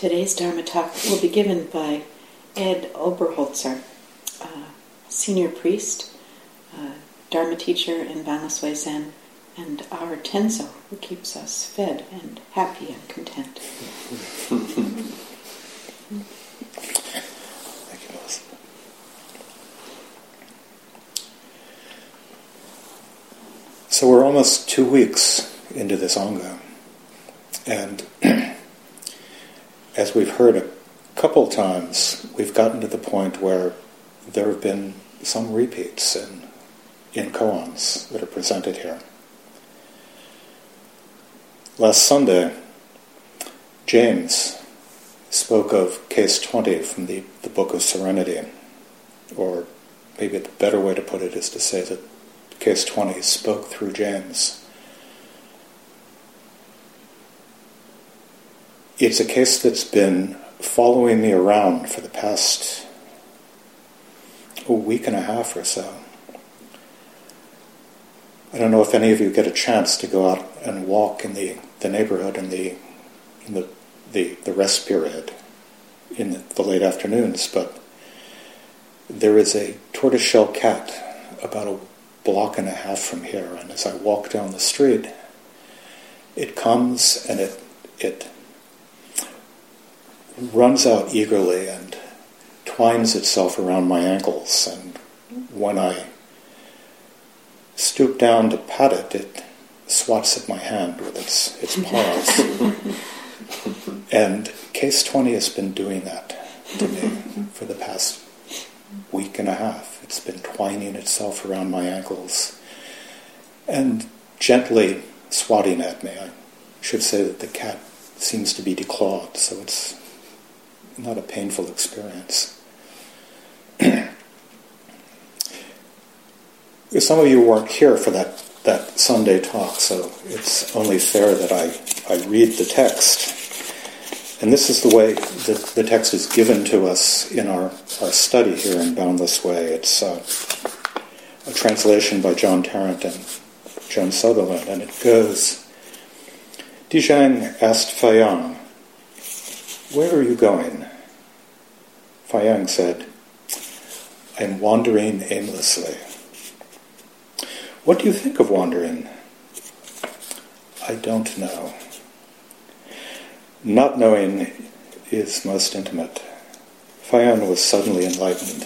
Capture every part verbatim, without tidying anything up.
Today's Dharma talk will be given by Ed Oberholzer, uh, senior priest, uh, Dharma teacher in Banlasue Zen, and our Tenzo, who keeps us fed and happy and content. Thank you, Melissa. So we're almost two weeks into this Anga, and as we've heard a couple times, we've gotten to the point where there have been some repeats in, in koans that are presented here. Last Sunday, James spoke of case twenty from the, the Book of Serenity, or maybe the better way to put it is to say that case twenty spoke through James. It's a case that's been following me around for the past a week and a half or so. I don't know if any of you get a chance to go out and walk in the, the neighborhood in the in the, the, the rest period in the, the late afternoons, but there is a tortoiseshell cat about a block and a half from here, and as I walk down the street, it comes and it it runs out eagerly and twines itself around my ankles, and when I stoop down to pat it, it swats at my hand with its, its paws. And case twenty has been doing that to me for the past week and a half. It's been twining itself around my ankles and gently swatting at me. I should say that the cat seems to be declawed, so it's not a painful experience. Some of you weren't here for that, that Sunday talk, so it's only fair that I, I read the text. And this is the way that the text is given to us in our, our study here in Boundless Way. It's uh, a translation by John Tarrant and Joan Sutherland, and it goes, Dijang asked Fayang, "Where are you going?" Fayang said, "I am wandering aimlessly." "What do you think of wandering?" "I don't know." Not knowing is most intimate. Fayang was suddenly enlightened.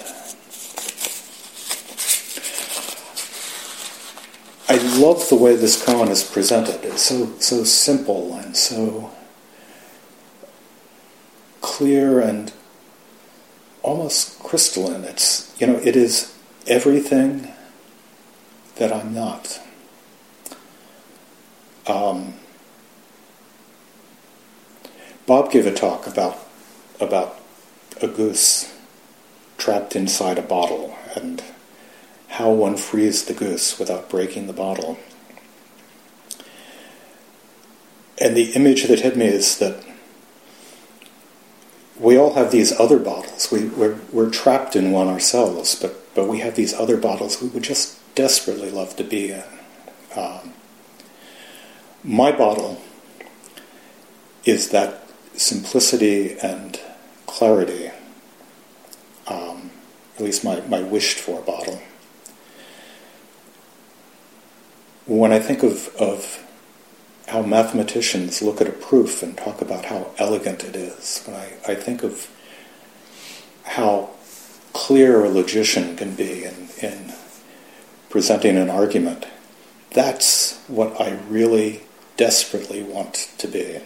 I love the way this koan is presented. It's so so simple and so clear and almost crystalline. It's, you know, it is everything that I'm not. Um, Bob gave a talk about about a goose trapped inside a bottle and how one frees the goose without breaking the bottle. And the image that hit me is that we all have these other bottles. We, we're, we're trapped in one ourselves, but, but we have these other bottles we would just desperately love to be in. Um, my bottle is that simplicity and clarity, um, at least my, my wished-for bottle. When I think of, of how mathematicians look at a proof and talk about how elegant it is, when I, I think of how clear a logician can be in, in presenting an argument, that's what I really desperately want to be.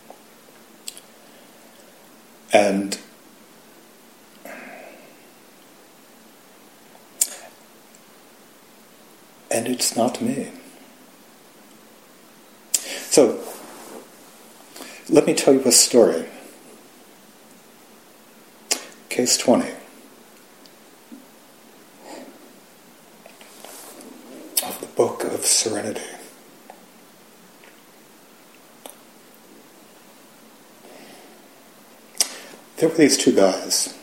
And and it's not me. So, let me tell you a story. Case twenty. Of the Book of Serenity. There were these two guys.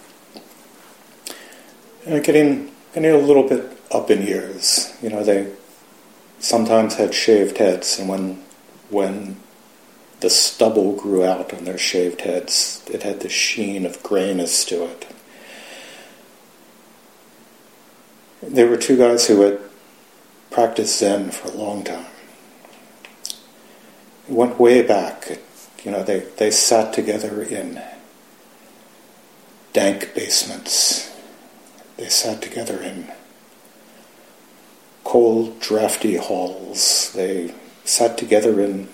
And they're getting, getting a little bit up in years. You know, they sometimes had shaved heads, and when when the stubble grew out on their shaved heads. It had the sheen of grayness to it. They were two guys who had practiced Zen for a long time. It went way back. You know, they, they sat together in dank basements. They sat together in cold, drafty halls. They sat together in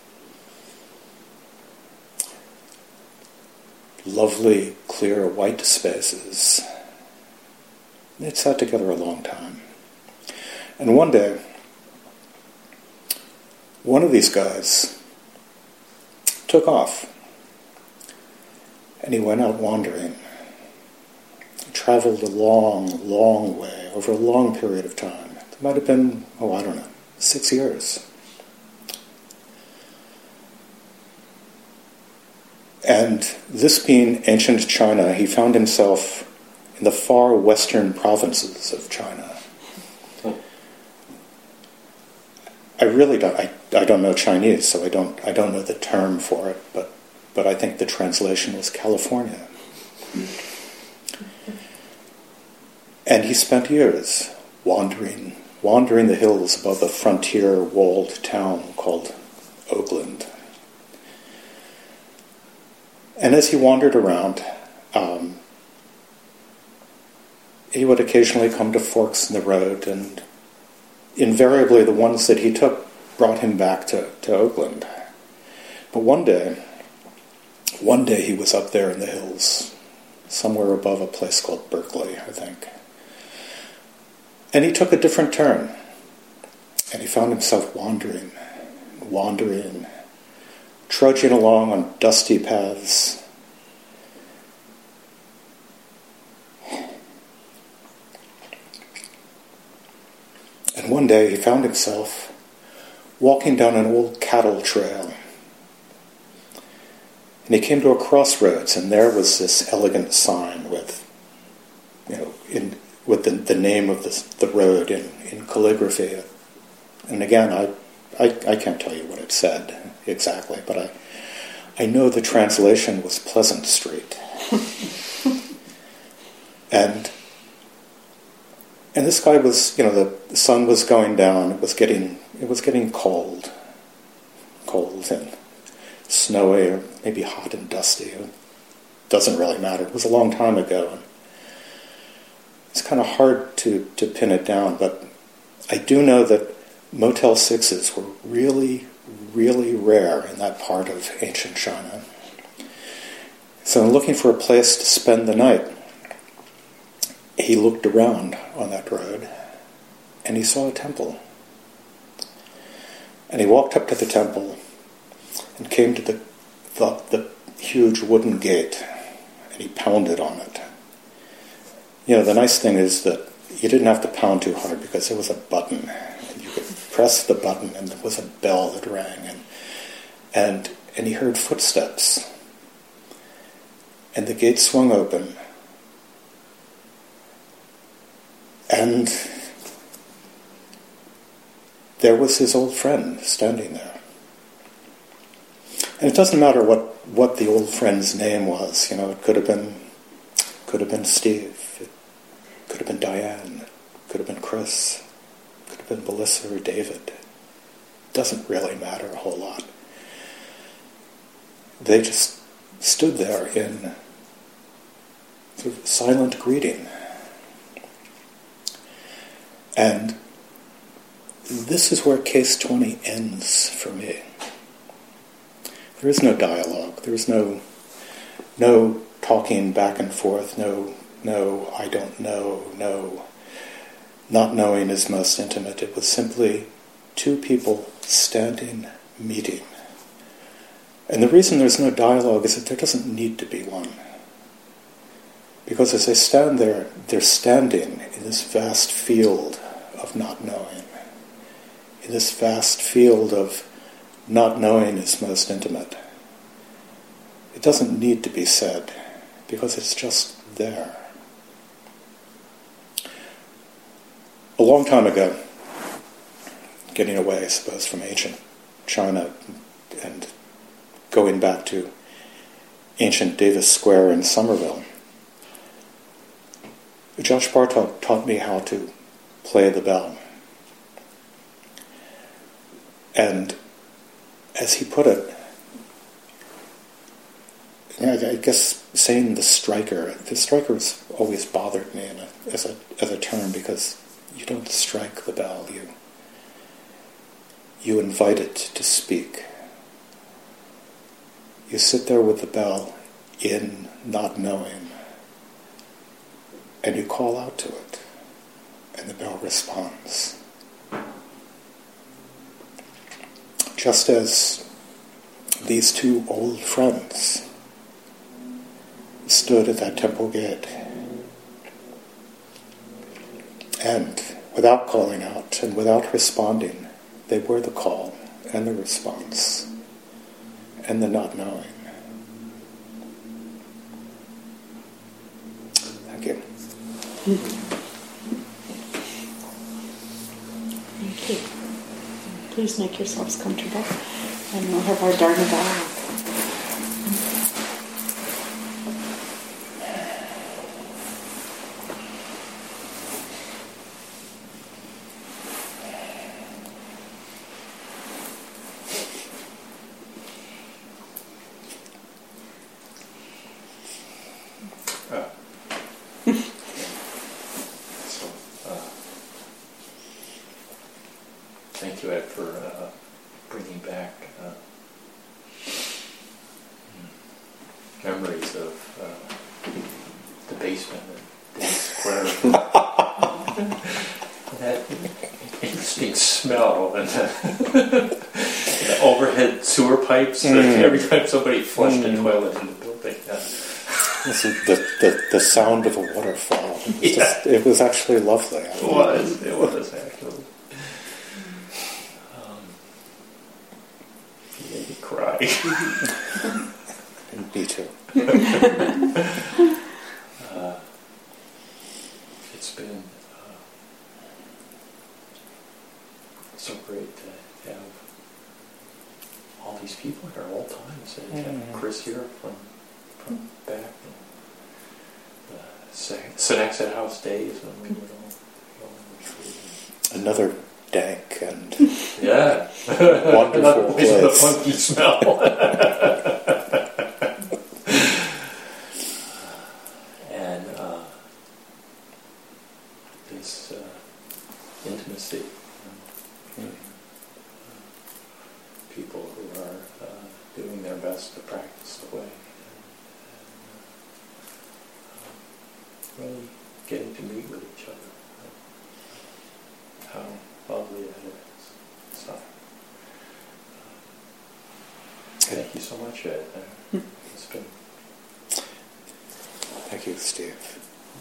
lovely, clear, white spaces. They'd sat together a long time. And one day, one of these guys took off, and he went out wandering. He traveled a long, long way, over a long period of time. It might have been, oh, I don't know, six years. And this being ancient China, he found himself in the far western provinces of China. I really don't. I, I don't know Chinese, so I don't. I don't know the term for it. But but I think the translation was California. And he spent years wandering, wandering the hills above a frontier walled town called Oakland. And as he wandered around, um, he would occasionally come to forks in the road, and invariably the ones that he took brought him back to, to Oakland. But one day, one day he was up there in the hills, somewhere above a place called Berkeley, I think. And he took a different turn, and he found himself wandering, wandering, trudging along on dusty paths. And one day he found himself walking down an old cattle trail. And he came to a crossroads, and there was this elegant sign with, you know, in with the, the name of the, the road in, in calligraphy. And again, I, I I can't tell you what it said exactly, but I I know the translation was Pleasant Street. and and this guy was, you know, the, the sun was going down. It was getting it was getting cold, cold and snowy, or maybe hot and dusty. It doesn't really matter. It was a long time ago. And it's kind of hard to, to pin it down, but I do know that Motel Sixes were really, really rare in that part of ancient China. So in looking for a place to spend the night, he looked around on that road, and he saw a temple. And he walked up to the temple and came to the, the, the huge wooden gate, and he pounded on it. You know, the nice thing is that you didn't have to pound too hard because there was a button, and you could press the button, and there was a bell that rang, and and and he heard footsteps, and the gate swung open, and there was his old friend standing there. And it doesn't matter what, what the old friend's name was. You know, it could have been could have been Steve. It could have been Diane. It could have been Chris. It could have been Melissa or David. It doesn't really matter a whole lot. They just stood there in sort of silent greeting. And this is where case twenty ends for me. There is no dialogue. There is no no talking back and forth. No, no, I don't know. No, not knowing is most intimate. It was simply two people standing, meeting. And the reason there's no dialogue is that there doesn't need to be one. Because as they stand there, they're standing in this vast field of not knowing. In this vast field of not knowing is most intimate. It doesn't need to be said, because it's just there. A long time ago, getting away, I suppose, from ancient China and going back to ancient Davis Square in Somerville, Josh Bartok taught me how to play the bell. And as he put it, I guess saying the striker, the striker has always bothered me in a, as a as a term, because you don't strike the bell, you you invite it to speak. You sit there with the bell in not knowing, and you call out to it, and the bell responds. Just as these two old friends stood at that temple gate, and without calling out and without responding, they were the call and the response and the not knowing. Thank you. Thank you. Please make yourselves comfortable, and we'll have our Dharma dialogue. Thank you, Ed, for uh, bringing back uh, memories of uh, the basement at Davis Square. That interesting smell and the, the overhead sewer pipes. Mm. Every time somebody flushed mm. a toilet in the building. Uh, This is the, the, the sound of a waterfall. It was, yeah. just, it was actually lovely. It was. It was actually. Um, you made me cry. And me too. uh, it's been uh, so great to have all these people here all the time. So you have Chris here from. From back in the Senexit House days when we would all go on the tree. Another dank and yeah, wonderful place. With the funky smell. And uh, this uh, intimacy. You know, mm. uh, people who are uh, doing their best to practice the way. Really getting to meet with each other. How lovely that is. So, uh, thank you so much, Ed. Uh, it's been. Thank you, Steve.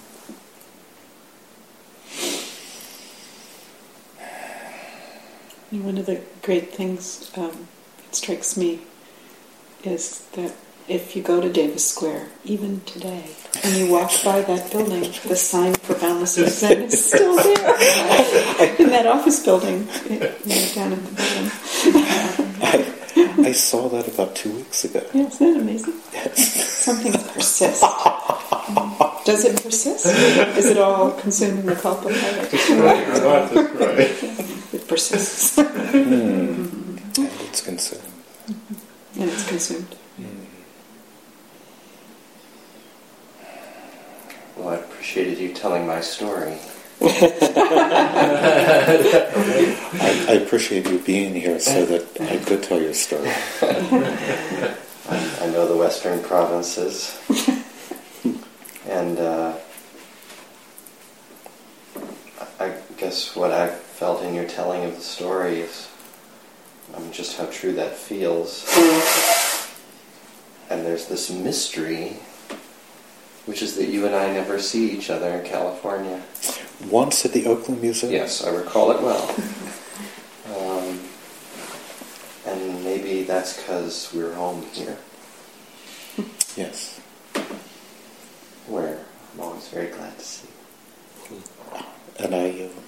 One of the great things um, that strikes me is that if you go to Davis Square, even today, and you walk by that building, the sign for Boundless Zen is still there in that office building, you know, down in the building. I, I saw that about two weeks ago. Yeah, isn't that amazing? Yes. Some things persist. Does it persist? Is it all consumed in the culpa? That's right, or not, that's right. It persists. Mm. And it's consumed. And it's consumed. Mm. Well, I appreciated you telling my story. I, I appreciate you being here so that I could tell your story. I, I know the Western provinces. And uh, I guess what I felt in your telling of the story is um, just how true that feels. And there's this mystery, which is that you and I never see each other in California. Once at the Oakland Museum? Yes, I recall it well. Um, and maybe that's because we're home here. Yes. Where I'm always very glad to see you. And I... Uh,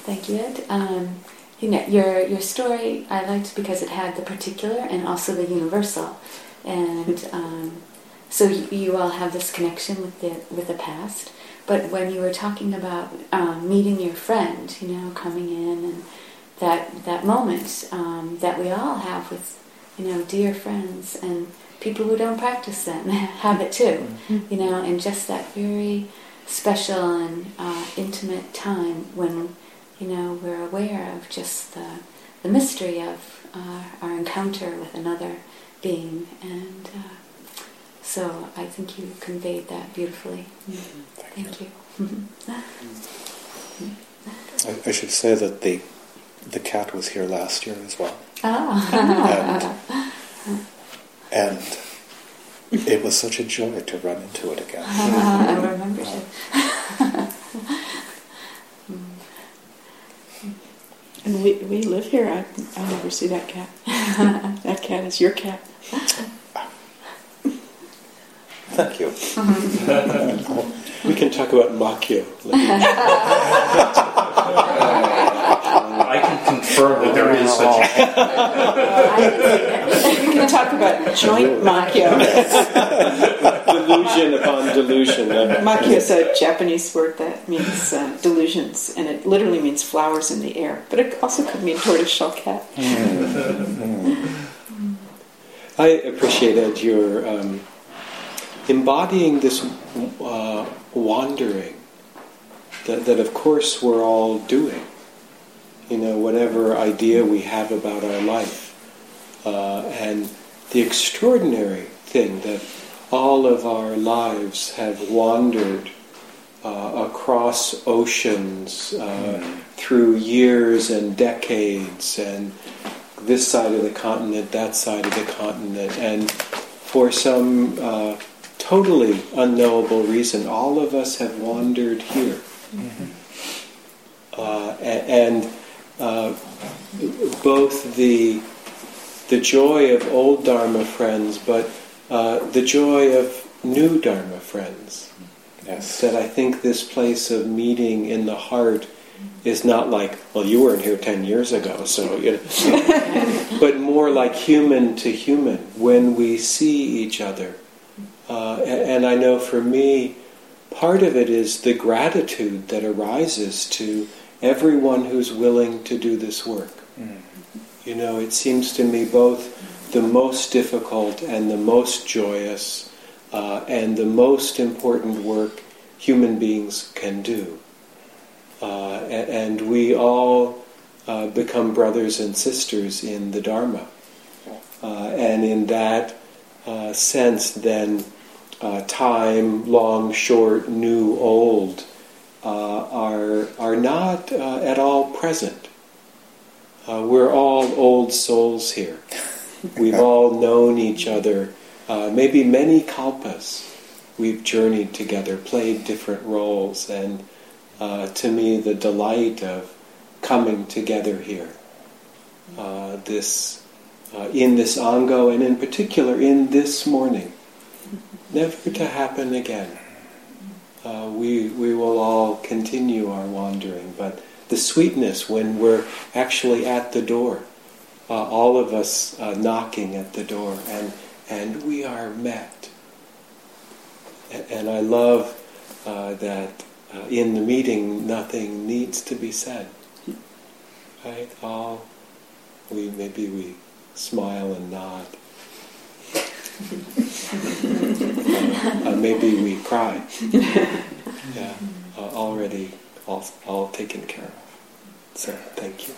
Thank you, Ed. Um, you know, your your story I liked because it had the particular and also the universal, and um, so you, you all have this connection with the with the past. But when you were talking about um, meeting your friend, you know, coming in and that that moment um, that we all have with, you know, dear friends and people who don't practice Zen have it too, mm-hmm. you know, and just that very special and uh, intimate time when, you know, we're aware of just the, the mystery of uh, our encounter with another being. And uh, so I think you conveyed that beautifully. Mm-hmm. Thank, Thank you. you. I, I should say that the the cat was here last year as well. Ah. And, and it was such a joy to run into it again. Uh, I remember it. And we we live here. I I never see that cat. That cat is your cat. Thank you. We can talk about Makyo. I can confirm that there is such a cat. We can talk about joint makyo. Delusion upon delusion. Makyo is a Japanese word that means uh, delusions, and it literally means flowers in the air. But it also could mean tortoiseshell cat. I appreciated your um, embodying this uh, wandering that, that, of course, we're all doing. You know, whatever idea we have about our life. Uh, and the extraordinary thing that all of our lives have wandered uh, across oceans, uh, mm. through years and decades, and this side of the continent, that side of the continent, and for some uh, totally unknowable reason, all of us have wandered here. Mm-hmm. Uh, and uh, both the the joy of old Dharma friends, but uh, the joy of new Dharma friends. Yes. That I think this place of meeting in the heart is not like, well, you weren't here ten years ago, so, you know, but more like human to human when we see each other. Uh, and, and I know for me, part of it is the gratitude that arises to everyone who's willing to do this work. Mm. You know, it seems to me both the most difficult and the most joyous uh, and the most important work human beings can do. Uh, and, and we all uh, become brothers and sisters in the Dharma. Uh, and in that uh, sense, then, uh, time, long, short, new, old, uh, are, are not uh, at all present. Uh, we're all old souls here. We've all known each other, uh, maybe many kalpas. We've journeyed together, played different roles, and uh, to me the delight of coming together here, uh, this uh, in this Ango, and in particular in this morning, never to happen again. Uh, we we will all continue our wandering, but the sweetness when we're actually at the door, uh, all of us uh, knocking at the door, and and we are met. And, and I love uh, that uh, in the meeting nothing needs to be said. Right? All we maybe we smile and nod. uh, uh, maybe we cry. Yeah, uh, already. All, all taken care of. So, thank you.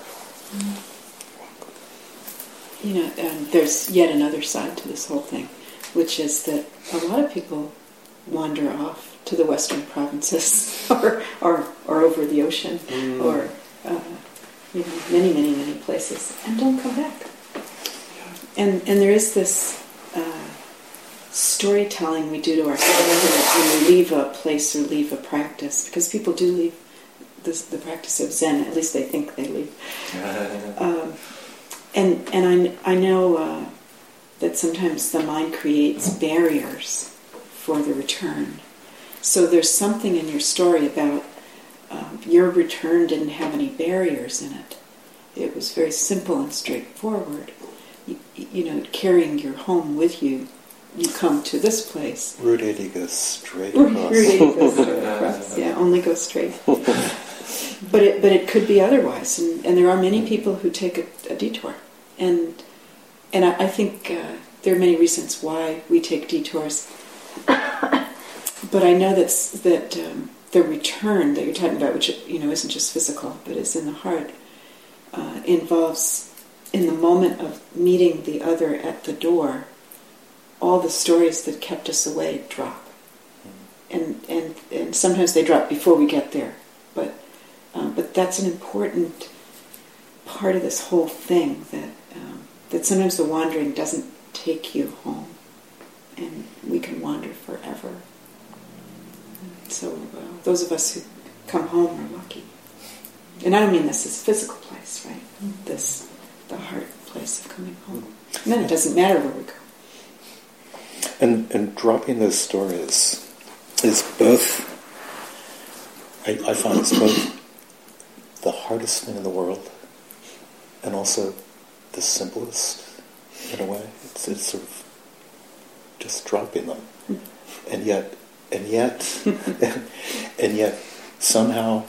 You know, um, there's yet another side to this whole thing, which is that a lot of people wander off to the western provinces or or, or over the ocean mm. or uh, you know, many, many, many places and don't come back. And and there is this uh, storytelling we do to ourselves when we leave a place or leave a practice, because people do leave This, the practice of Zen, at least they think they leave. Um, and and I, I know uh, that sometimes the mind creates barriers for the return. So there's something in your story about um, your return didn't have any barriers in it. It was very simple and straightforward. You, you know, carrying your home with you, you come to this place. Route eighty goes straight Route across. eighty goes straight across. Yeah, only go straight. But it, but it could be otherwise, and, and there are many people who take a, a detour, and and I, I think uh, there are many reasons why we take detours. But I know that's, that um, the return that you're talking about, which you know isn't just physical, but is in the heart, uh, involves in the moment of meeting the other at the door, all the stories that kept us away drop, and and and sometimes they drop before we get there, but. Uh, but that's an important part of this whole thing, that um, that sometimes the wandering doesn't take you home, and we can wander forever. So uh, those of us who come home are lucky. And I don't mean this as a physical place, right? Mm-hmm. This, the heart place of coming home. And then it doesn't matter where we go. And and dropping those stories is both, I, I find it's both the hardest thing in the world, and also the simplest, in a way. It's, it's sort of just dropping them, and yet, and yet, and yet, somehow,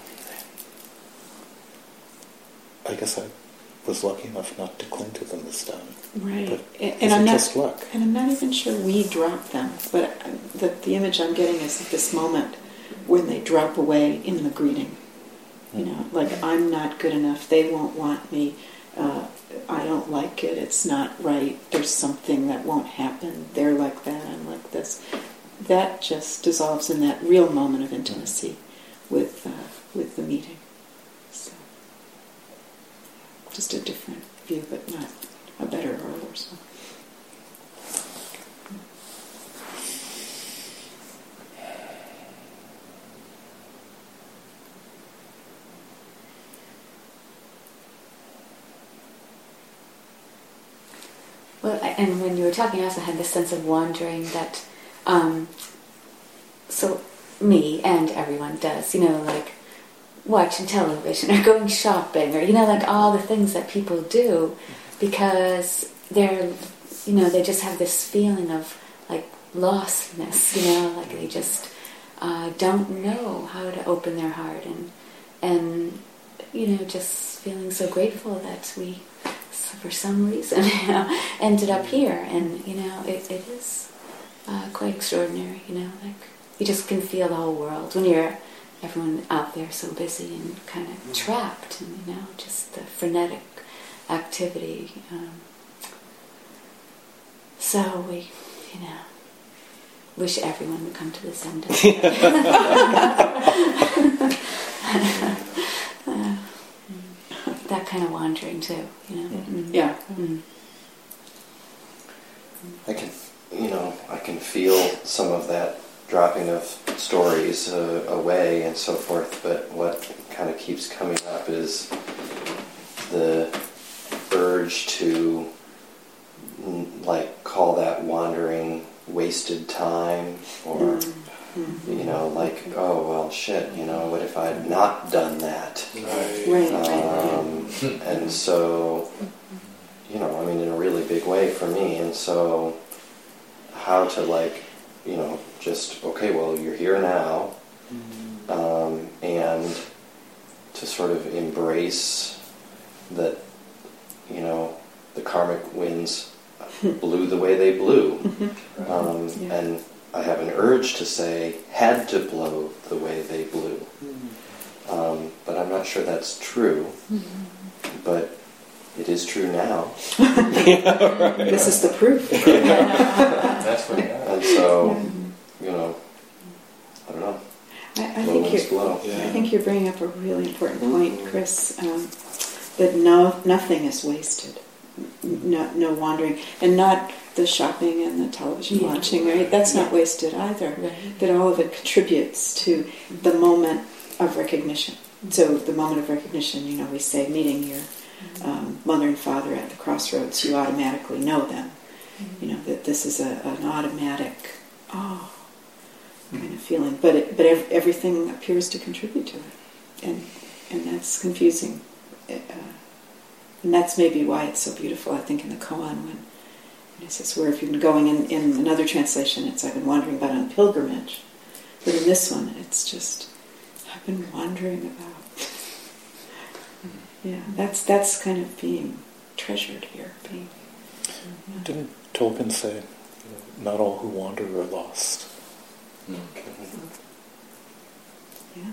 I guess I was lucky enough not to cling to them this time. Right, but and, and I'm not, just luck? and I'm not even sure we drop them. But the the image I'm getting is this moment when they drop away in the greeting. You know, like, I'm not good enough, they won't want me, uh, I don't like it, it's not right, there's something that won't happen, they're like that, I'm like this. That just dissolves in that real moment of intimacy with uh, with the meeting. So, just a different view, but not a better or a worse one. Well, and when you were talking, I also had this sense of wandering that, um, so me and everyone does, you know, like watching television or going shopping or, you know, like all the things that people do because they're, you know, they just have this feeling of like lostness, you know, like they just uh, don't know how to open their heart and, and, you know, just feeling so grateful that we, for some reason, you know, ended up here, and you know, it, it is uh, quite extraordinary. You know, like you just can feel the whole world when you're everyone out there so busy and kind of trapped, and you know, just the frenetic activity. Um, so we, you know, wish everyone would come to the Zen uh, that kind of wandering too, you know. Mm-hmm. Yeah. Mm-hmm. I can, you know, I can feel some of that dropping of stories uh, away and so forth, but what kind of keeps coming up is the urge to, like, call that wandering wasted time, or, mm-hmm. you know, like, oh, well, shit, you know, what if I'd not done that? Right. Right. Um, and so, you know, I mean, in a really big way for me, and so how to, like, you know, just, okay, well, you're here now, um, and to sort of embrace that, you know, the karmic winds blew the way they blew. Um, yeah. And I have an urge to say, had to blow the way they blew. Um, but I'm not sure that's true. But it is true now. Yeah, right. This is the proof. That's what I got. And so, you know, I don't know. I, I, think you're, yeah. I think you're bringing up a really important point, Chris, um, that no, nothing is wasted. No, no wandering. And not the shopping and the television yeah. watching, right? That's yeah. not wasted either. Right. That all of it contributes to the moment of recognition. So the moment of recognition, you know, we say meeting your um, mother and father at the crossroads, you automatically know them. Mm-hmm. You know, that this is a, an automatic, oh, kind of feeling. But it, but ev- everything appears to contribute to it. and and that's confusing. Uh, and that's maybe why it's so beautiful, I think, in the koan, when it says, where if you've been going in, in another translation, it's I've been wandering about on pilgrimage. But in this one, it's just, I've been wandering about. Yeah, that's that's kind of being treasured here. Being, yeah. Didn't Tolkien say, you know, not all who wander are lost? Okay. Yeah.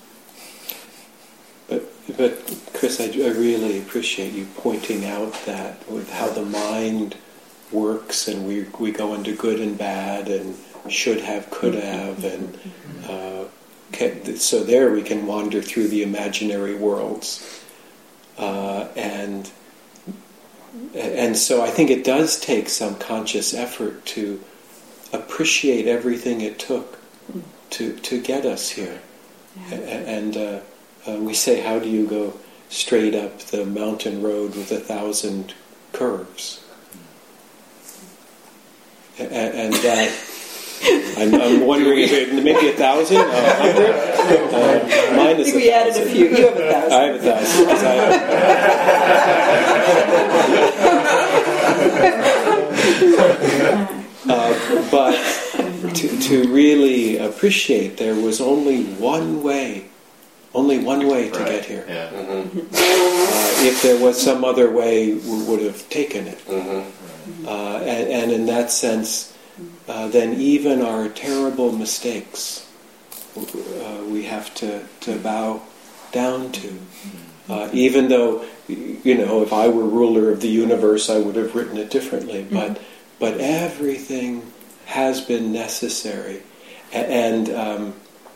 But, but Chris, I, I really appreciate you pointing out that with how the mind works, and we we go into good and bad, and should have, could have, and uh, can, so there we can wander through the imaginary worlds, uh, and and so I think it does take some conscious effort to appreciate everything it took to to get us here, Yeah. and. Uh, Uh, we say, how do you go straight up the mountain road with a thousand curves? And, and that, I'm, I'm wondering if it maybe a thousand, a hundred. Uh, mine is I think a we added a few. You have a thousand. I have a thousand. 'Cause I, uh, but to, to really appreciate, there was only one way. Only one way to Right. get here. Yeah. Mm-hmm. Uh, if there was some other way, we would have taken it. Mm-hmm. Uh, and, and in that sense, uh, then even our terrible mistakes, uh, we have to, to bow down to. Uh, even though, you know, if I were ruler of the universe, I would have written it differently. But but everything has been necessary, A- and um,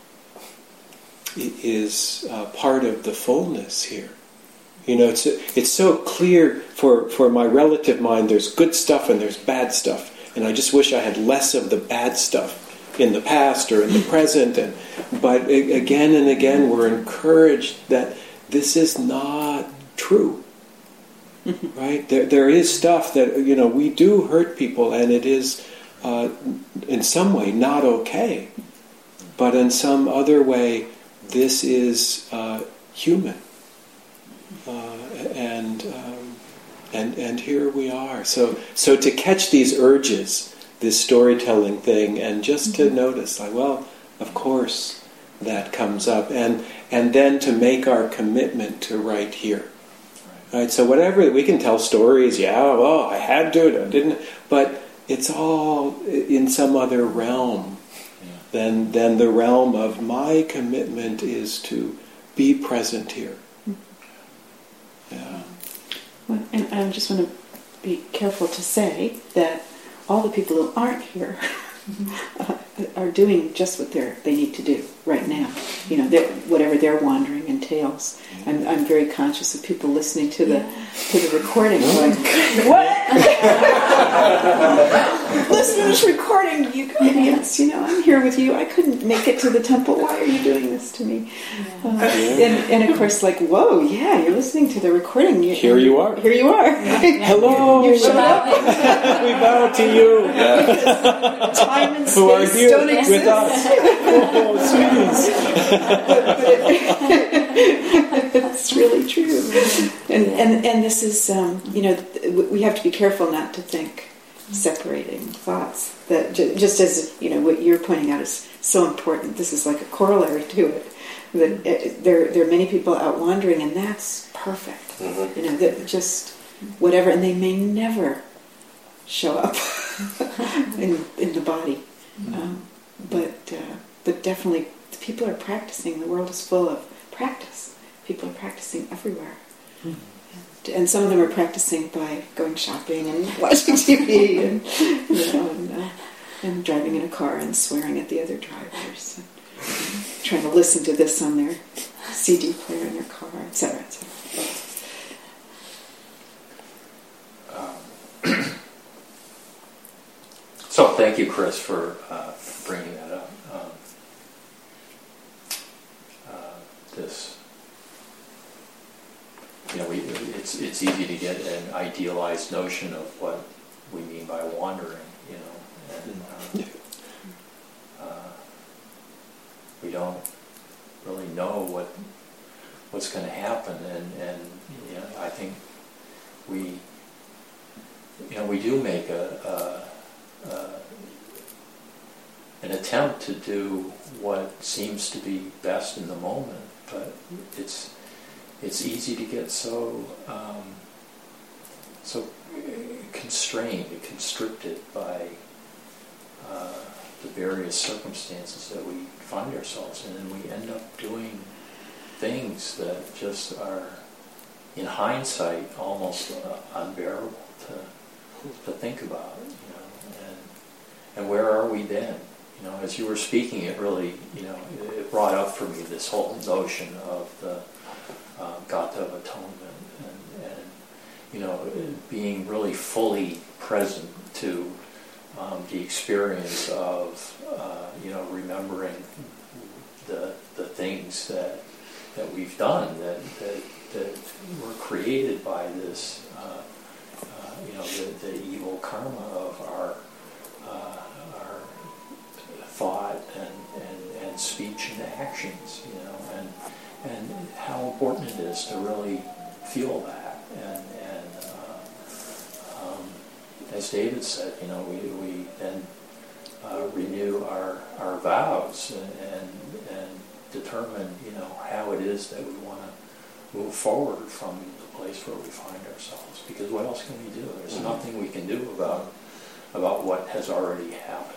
is uh, part of the fullness here. You know, it's it's so clear for, for my relative mind. There's good stuff and there's bad stuff, and I just wish I had less of the bad stuff in the past or in the present. And but again and again, we're encouraged that this is not true. Right? There there is stuff that, you know, we do hurt people, and it is uh, in some way not okay, but in some other way, this is uh, human, uh, and um, and and here we are. So so to catch these urges, this storytelling thing, and just to notice, like, well, of course that comes up, and and then to make our commitment to right here. Right. So whatever, we can tell stories. Yeah, well, I had to, I didn't, but it's all in some other realm. Then, then the realm of my commitment is to be present here. Yeah. Well, and I just want to be careful to say that all the people who aren't here uh, are doing just what they they need to do right now. You know, whatever their wandering entails. I'm I'm very conscious of people listening to the to the recording, going, "What? Listen to this recording, you idiots! You know, I'm here with you. I couldn't make it to the temple. Why are you doing this to me?" Uh, and, and of course, like, whoa, yeah, you're listening to the recording. You, Here you are. Here you are. Hello. You showed up. We bow to you. Time and space Who are you don't exist. with us? Oh, sweeties. It's really true. And, and and this is, um, you know, we have to be careful not to think separating thoughts. That ju- just as, you know, what you're pointing out is so important. This is like a corollary to it. That uh, there there are many people out wandering, and that's perfect. Mm-hmm. You know, that just whatever, and they may never show up in in the body, um, but uh, but definitely people are practicing. The world is full of practice. People are practicing everywhere. And, and some of them are practicing by going shopping and watching T V and, you know, and, uh, and driving in a car and swearing at the other drivers, and, and trying to listen to this on their C D player in their car, et cetera, et cetera. Um, so thank you, Chris, for uh, bringing that up. Um, uh, this. You know, we, it's it's easy to get an idealized notion of what we mean by wandering, you know, and um, uh, we don't really know what what's going to happen. And, and you know, I think we, you know, we do make a, a, a an attempt to do what seems to be best in the moment, but it's it's easy to get so um, so constrained and constricted by uh, the various circumstances that we find ourselves in, and we end up doing things that just are, in hindsight, almost uh, unbearable to to think about. You know, and and where are we then? You know, as you were speaking, it really, you know, it brought up for me this whole notion of the uh, gata of atonement, and, and you know, being really fully present to um, the experience of, uh, you know, remembering the the things that that we've done that that, that were created by this, uh, uh, you know, the, the evil karma of our. Uh, thought and, and, and speech and actions, you know, and and how important it is to really feel that. And, and uh, um, as David said, you know, we, we then uh, renew our, our vows and, and and determine, you know, how it is that we want to move forward from the place where we find ourselves. Because what else can we do? There's mm-hmm. nothing we can do about about what has already happened.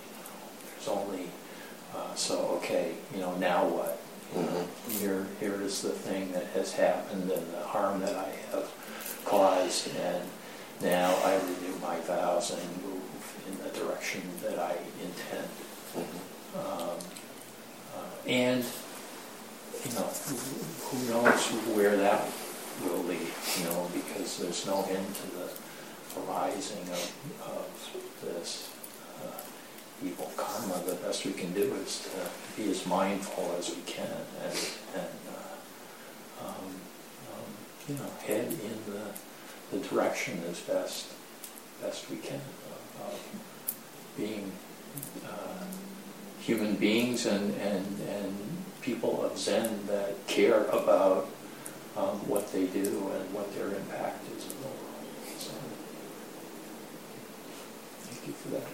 Only uh, so okay, you know, now what? You know, mm-hmm. here here is the thing that has happened and the harm that I have caused, and now I renew my vows and move in the direction that I intend. Mm-hmm. Um, uh, and you know, who, who knows where that will lead? You know, because there's no end to the arising of of this. Uh, evil karma. The best we can do is to be as mindful as we can, and, and uh, um, um, you know, head in the, the direction as best best we can of, of being uh, human beings and, and and people of Zen that care about um, what they do and what their impact is in the world. So, thank you for that.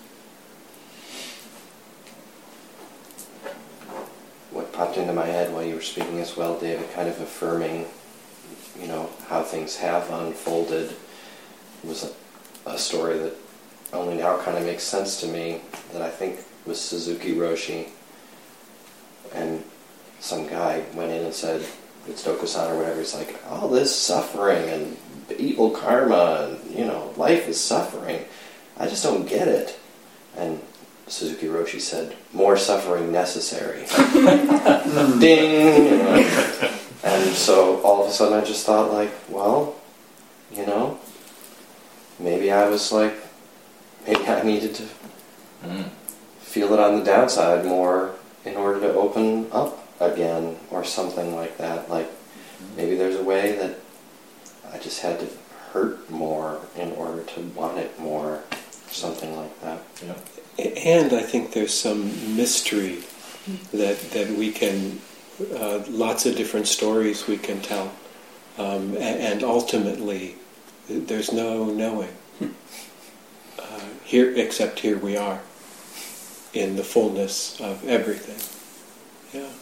What popped into my head while you were speaking as well, David, kind of affirming, you know, how things have unfolded, was a, a story that only now kind of makes sense to me, that I think was Suzuki Roshi. And some guy went in and said, it's Dokusan or whatever, he's like, all this suffering and evil karma and, you know, life is suffering. I just don't get it. And Suzuki Roshi said, more suffering necessary. Ding! You know? And so all of a sudden I just thought, like, well, you know, maybe I was like, maybe I needed to mm. feel it on the downside more in order to open up again or something like that. Like, maybe there's a way that I just had to hurt more in order to want it more. Something like that. Yeah. And I think there's some mystery that that we can, uh, lots of different stories we can tell, um, and, and ultimately, there's no knowing. Uh, here, except here we are, in the fullness of everything. Yeah.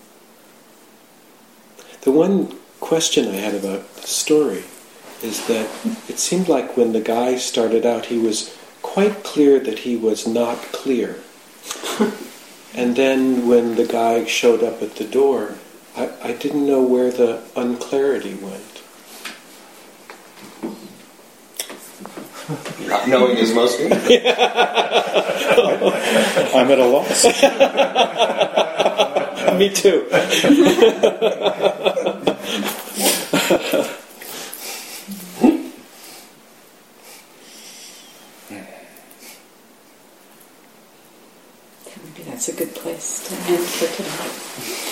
The one question I had about the story is that it seemed like when the guy started out, he was quite clear that he was not clear. And then when the guy showed up at the door, I, I didn't know where the unclarity went. Not knowing is most good. I'm at a loss. Me too. Maybe that's a good place to end for tonight.